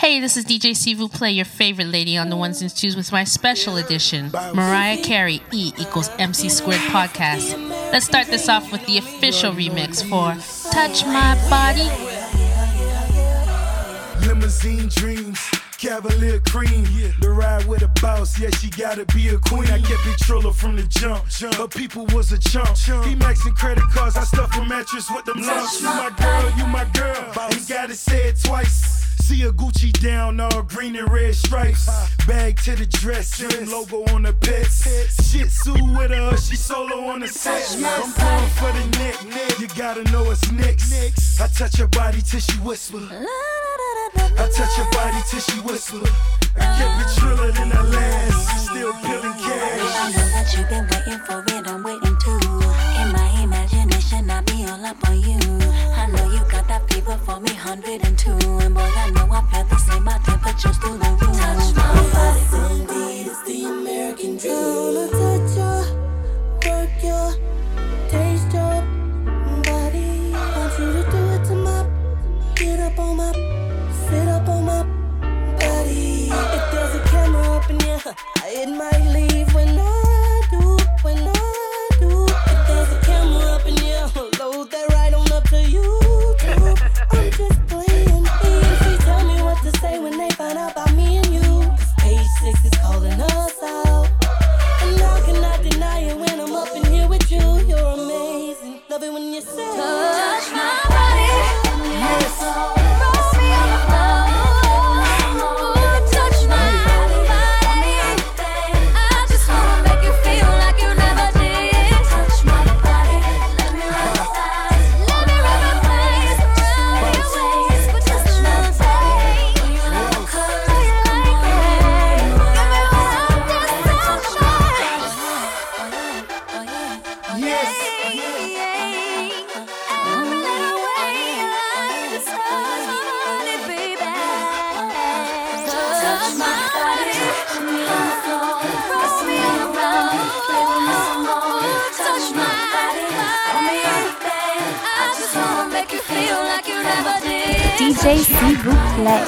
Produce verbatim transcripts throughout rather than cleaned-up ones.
Hey, this is D J Sivu Play, your favorite lady on the ones and twos with my special edition, Mariah Carey E equals M C Squared podcast. Let's start this off with the official remix for Touch My Body. Limousine dreams, Cavalier cream, the ride with a boss, yeah, she gotta be a queen. I kept it Triller from the jump, her people was a chump. He maxing credit cards, I stuff a mattress with them lumps. You my girl, you my girl, ain't gotta say it twice. See a Gucci down, all green and red stripes. Bag to the dress, same logo on the pets. Shih Tzu with her, she solo on the set. I'm going for the neck, you gotta know it's next. I touch her body till she whisper. I touch your body till she whisper. I kept it Triller than I last. Still peeling cash. I know that you've been waiting for it, I'm waiting too. In my imagination, I'll be all up on you. I know you got that fever for me, one hundred two. And boy, I know I feel the same, my temperature's through the roof. Touch my body, indeed, it's the American dream. Gonna touch ya, work ya, taste your body. Want you to do it to my, get up on my, sit up on my body. If there's a camera up in here, it might leave when I do, when I do. If there's a camera up in here, load that right on up to YouTube. I'm just playing. E M C tell me what to say when they find out about me and you. Cause page six is calling us out. And I cannot deny it when I'm up in here with you. You're amazing. Love it when you say touch my body. Yes. D J Sivu Play.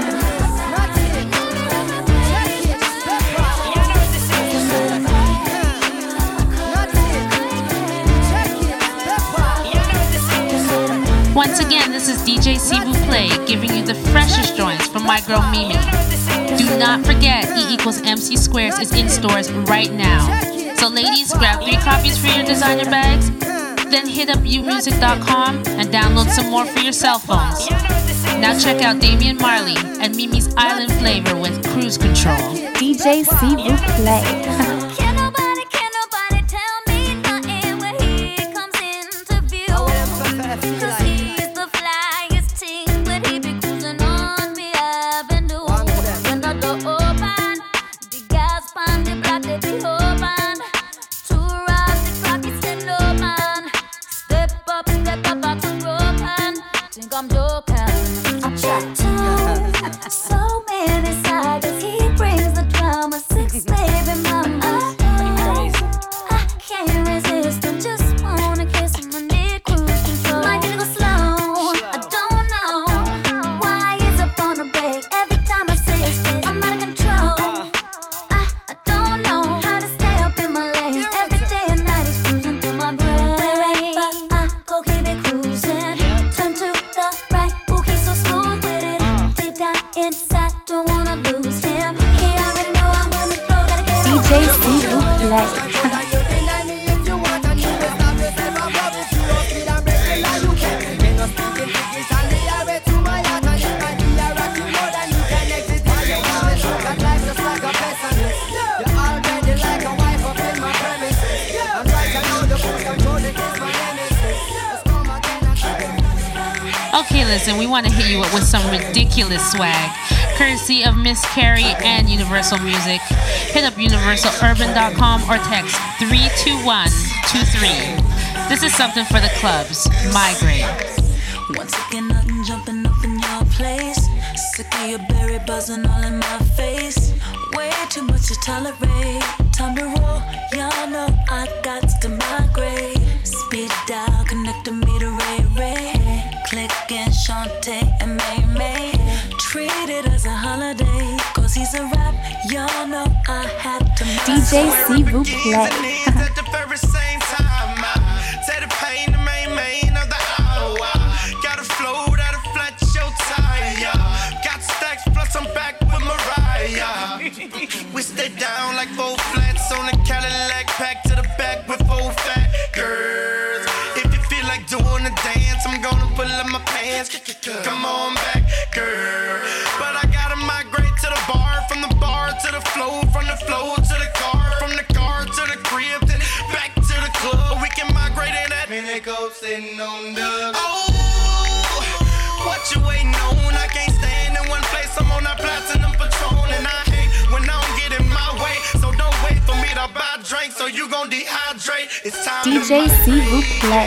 Once again, this is D J Sivu Play, giving you the freshest joints from my girl Mimi. Do not forget, E equals M C Squares is in stores right now. So ladies, grab three copies for your designer bags, then hit up u music dot com and download some more for your cell phones. Now check out Damian Marley and Mimi's Island Flavor with Cruise Control. D J Sivu Play. Okay, listen, we want to hit you up with some ridiculous swag, courtesy of Miss Carey and Universal Music. Hit up universal urban dot com or text three two one two three. This is something for the clubs. Migraine. Once again, nothing jumping up in your place. Sick of your berry buzzing all in my face. Way too much to tolerate. Time to roll, y'all know I got to migrate. Speed dial, connecting me to Ray Ray. Click and Shantae and May May. Treat it as a Pussy's a rap, y'all know I had to make D J s'il vous plaît. At the very same time, take the pain, the main main of the hour. Got a flow that'll flat your tire. Got stacks plus I'm back with Mariah. We stay down like four flats on the Cadillac, pack to the back with four fat girls. If you feel like doing a dance, I'm gonna pull up my pants. Come on back, girl. But I gotta migrate to the bar, from the bar to the flow, from the flow to the car, from the car to the crib, then back to the club. We can migrate in that. And it goes sitting on the. Oh, what you waiting on? I can't stand in one place. I'm on that platinum Patron, and I hate when I don't get in my way. So don't wait for me to buy drinks, so you gon' dehydrate. It's time D J to s'il vous plaît.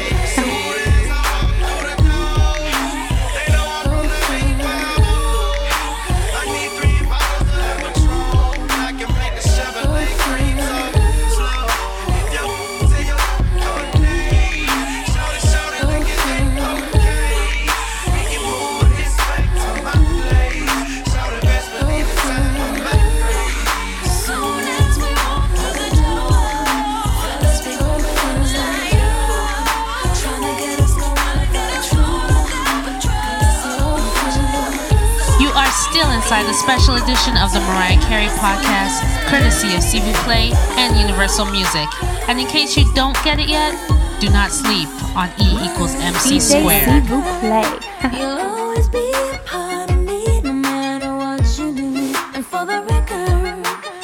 Still inside the special edition of the Mariah Carey podcast, courtesy of S'il vous plaît and Universal Music. And in case you don't get it yet, do not sleep on E equals M C D J squared. s'il vous plaît. You'll always be a part of me, no matter what you do. And for the record,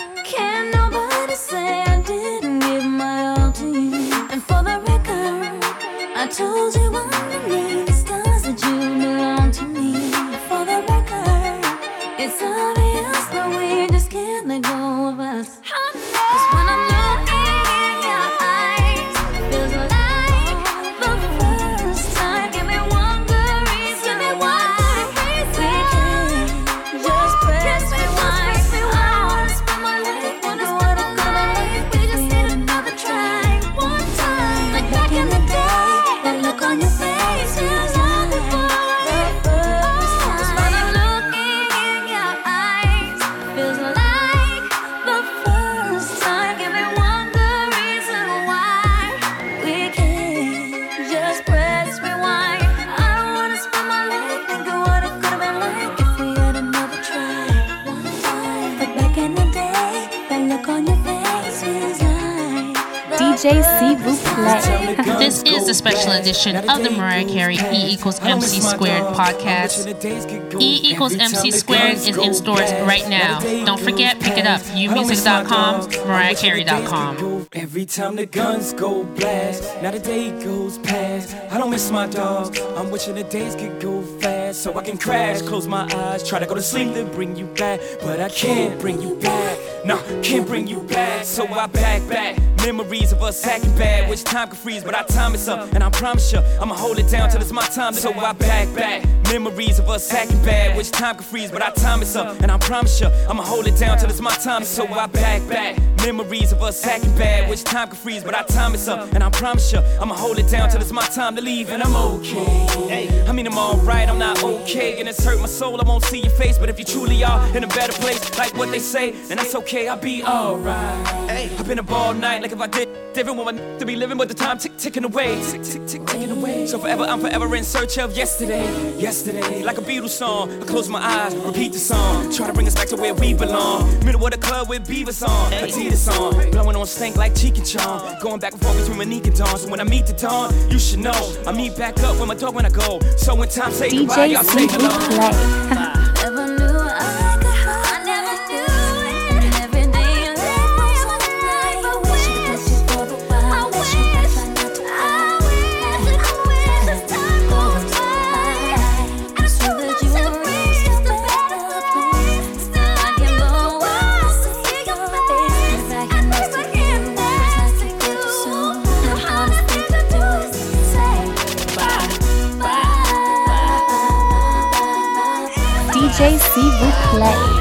can nobody say I didn't give my all to you. And for the record, I told you underneath the stars that you belong to me. For the record, it's obvious that we just can't let go of us. Cause when I'm looking in your eyes, feels like the first time. Give me one good reason why we can't just press rewind. I wanna spend my life wondering what I'm gonna like. We just need another try, one time. Like back in the day, that look on your face feels like before the first time. Cause when I'm looking in your eyes, feels like the first time. Give me one good reason why we can't just press rewind. I don't wanna spend my life thinking what it could've been like if we had another try, one time. Like back in the day, that look on your face feels like D J s'il vous plaît. This is the special edition of the Mariah Carey E equals M C squared podcast. E equals M C squared is in stores right now. Don't forget, pick it up. u music dot com, mariah carey dot com. Every time the guns go blast, now the day goes past. I don't miss my dog. I'm wishing the days could go fast, so I can crash, close my eyes, try to go to sleep, then bring you back, but I can't bring you back. No, can't bring you back, so I back back. Memories of us acting bad, which time can freeze, but our time is up, and I promise you, I'ma hold it down till it's my time. So I back back. Memories of us acting bad, which time can freeze, but our time is up, and I promise you, I'ma hold it down till it's my time. So I back back. Memories of us acting bad, which time can freeze, but our time is up, and I promise you, I'ma hold it down till it's my time to leave, and I'm okay. I mean, I'm alright, I'm not okay, and it's hurt my soul. I won't see your face, but if you truly are in a better place, like what they say, then that's okay, I'll be alright. I've been up all night, like if I did different woman to be living, but the time tick ticking away, tick tick tick ticking away. So forever, I'm forever in search of yesterday, yesterday. Like a Beatles song, I close my eyes, repeat the song, try to bring us back to where we belong. Middle of the club with Beavis on, Adidas on, blowing on stank like Cheek and Chong, going back and forth between Monique and Dawn. So when I meet the Dawn, you should know I meet back up with my dog when I go. So when time say goodbye, y'all say D J s'il vous hello. plaît. never knew I could hold. I never knew it. And every day you left me on the night. I wish you could just go the wild. I wish you could find out to I wish, I wish as time goes by. And I swear that you will reach a better place. Still I can go out to see your face. Back in next to you, it's like to go soon. The hardest thing to do is say bye, bye. D J s'il vous plaît.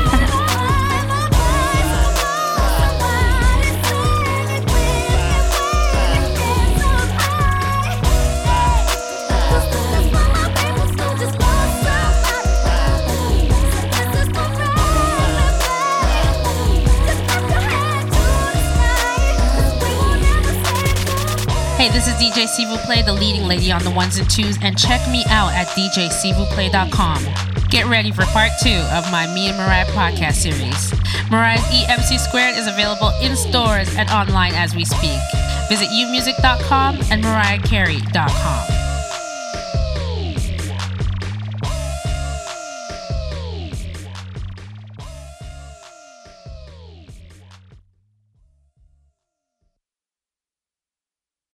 Hey, this is D J Sivu Play, the leading lady on the ones and twos, and check me out at d j sivu play dot com. Get ready for part two of my Me and Mariah podcast series. Mariah's E M C Squared is available in stores and online as we speak. Visit u music dot com and mariah carey dot com.